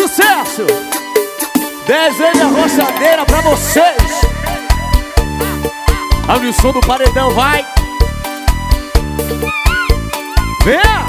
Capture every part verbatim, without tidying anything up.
sucesso! Desenho a roçadeira pra vocês. Abre o som do paredão, vai! Vem!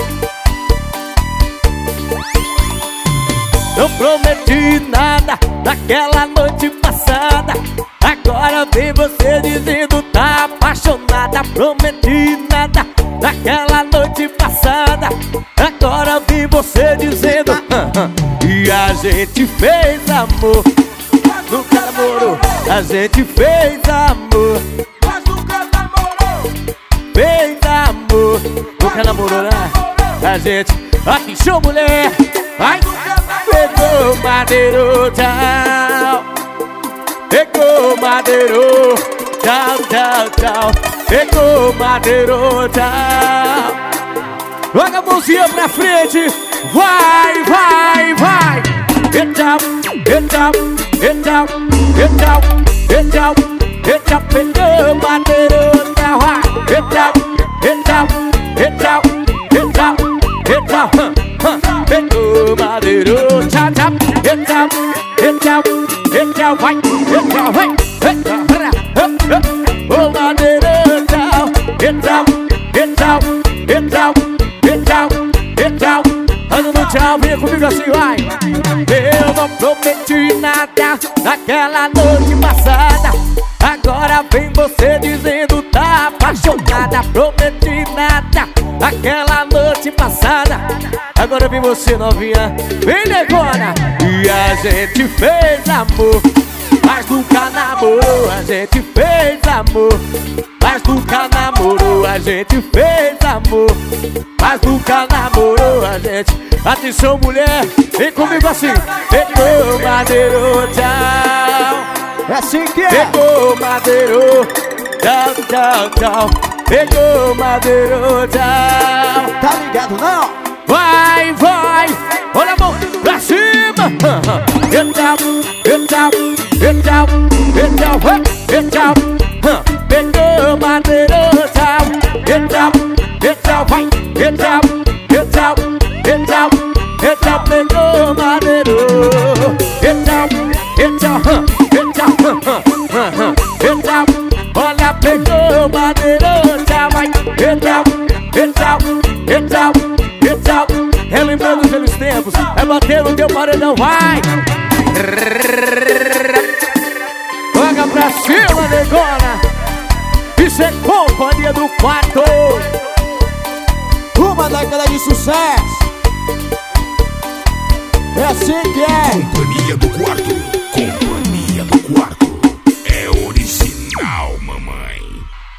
Não prometi nada naquela noite passada. Agora vem você dizendo tá apaixonada. Prometi nada naquela noite passada. Agora vem você dizendo ah, ah. E a gente fez amor, nunca namorou. A gente fez amor, mas nunca namorou. fez amor, nunca namorou, né? A gente, aqui show mulher, vai! Pegou madeiro, tchau. Pegou madeiro, tchau, tchau, tchau. Pegou madeiro, tchau. Joga a mãozinha pra frente. Vai, vai, vai. E tchau, e tchau, e tchau, e tchau, e tchau, e tchau. Pegou madeiro, tchau. E tchau, e tchau, e tchau, e tchau, e tchau. Pegou madeiro, tchau, tchau. E tchau, e tchau, e tchau, vai, e tchau, vai, e tchau. Ô madeiro, tchau. E tchau, e tchau, e tchau, e tchau, e tchau. Anda no tchau, vem comigo assim, vai. Eu não prometi nada naquela noite passada. Agora vem você dizendo tá apaixonada. Prometi nada naquela noite passada. Agora vem você novinha, vem negona. E a gente fez amor, mas nunca namorou. A gente fez amor, mas nunca namorou. A gente fez amor, mas nunca namorou. A gente, atenção mulher, vem comigo assim. Pegou madeiro, tchau. É assim que é. Pegou madeiro, tchau, tchau, tchau. Pegou madeiro, tchau. Tá ligado não? Vai, vai, olha a mão pra cima. E tchau, e tchau, e tchau, e tchau, e tchau. Pegou madeiro, tchau. E tchau, e tchau, vai, e tchau, e tchau, e tchau, e tchau. Pegou madeiro, e tchau, e tchau, e tchau, e tchau. Olha, pegou madeiro, tchau, vai, e tchau, e tchau, e tchau, e tchau. Relembrando os velhos tempos, é bater no teu paredão, vai. Joga pra cima, negona. Isso é companhia do quarto. Uma década de sucesso. É assim que é. Companhia do quarto.